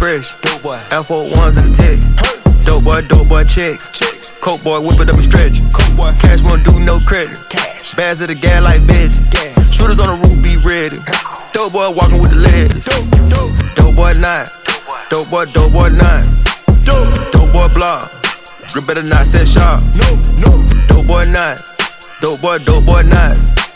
fresh. F41s in the tech. Dope boy checks. Coke boy whip it up and stretch. Cash won't do no credit. Bags of the gas like veggies. Shooters on the roof be ready. Dope boy walking with the ladies. Dope boy nine. Dope boy nine. Dope boy block. You better not set sharp. Dope boy nine. Dope boy nine.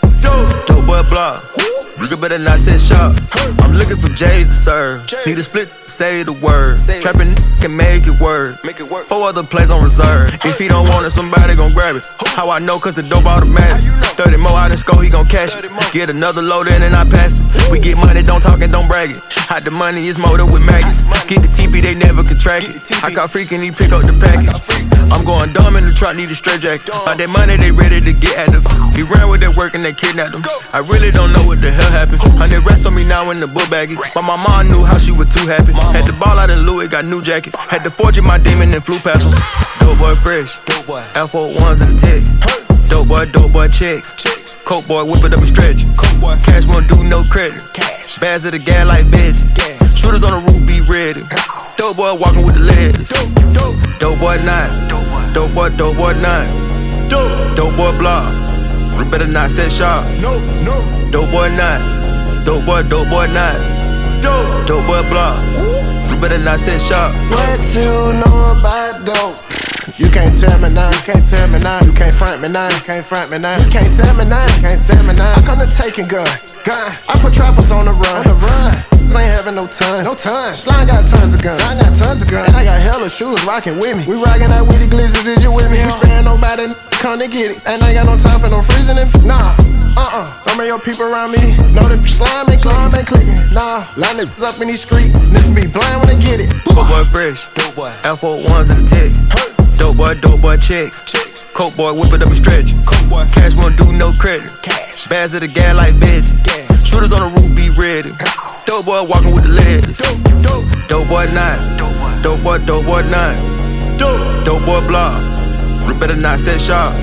Dope boy block. You better not set sharp. I'm looking for J's to serve. Need a split, say the word. Trapping can make it work. 4 other plays on reserve. If he don't want it, somebody gon' grab it. How I know? Cause the dope automatic. 30 more out in score, he gon' cash it. Get another load in and I pass it. We get money, don't talk and don't brag it. Hide the money, it's molded with maggots. Get the TP, they never contract it. I caught freakin', he pick up the package. I'm going dumb in the truck, need a straight jacket. All that money, they ready to get at them. He ran with that work and they kidnapped him. I really don't know what the hell happened. 100 rats on me now in the book baggie. But my mom knew how she was too happy. Had the ball out in Louis, got new jackets. Had to forge my demon and flew past him. Dope boy fresh. F41s in the tech. Dope boy checks. Coke boy whip it up and stretch. Cash won't do no credit. Bags of the gas like veggies. Shooters on the roof be ready. Dope boy walking with the ladies. Dope boy nine. Dope boy nine. Dope boy block. You better not set sharp. Dope boy nine. Dope boy nine. Dope boy block. You better not set sharp. What you know about dope? You can't tell me now. You can't tell me now. You can't front me now. You can't front me now. You can't sell me now. You can't sell me now. I come to taking gun. I put trappers on the run. Ain't having no tons. Slime got tons of guns. And I got hella shooters rocking with me. We rockin' that with the glizzards, is you with me? We sparing nobody, come to get it. And I ain't got no time for no freezing it. Nah, don't make your people around me. Know the slime ain't clicking. Nah, line niggas up in these streets. Niggas be blind when they get it. Dope boy fresh. F41s in the tech. Dope boy checks. Coke boy whip it up and stretch. Cash won't do no credit. Bags of the gas like veggies. Shooters on the roof be ready. Dope boy walking with the ladies. Dope boy nine. Dope boy nine. Dope boy block. You better not set sharp.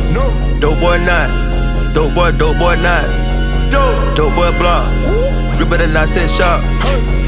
Dope boy nine. Dope boy nine. Dope boy block. You better not set sharp.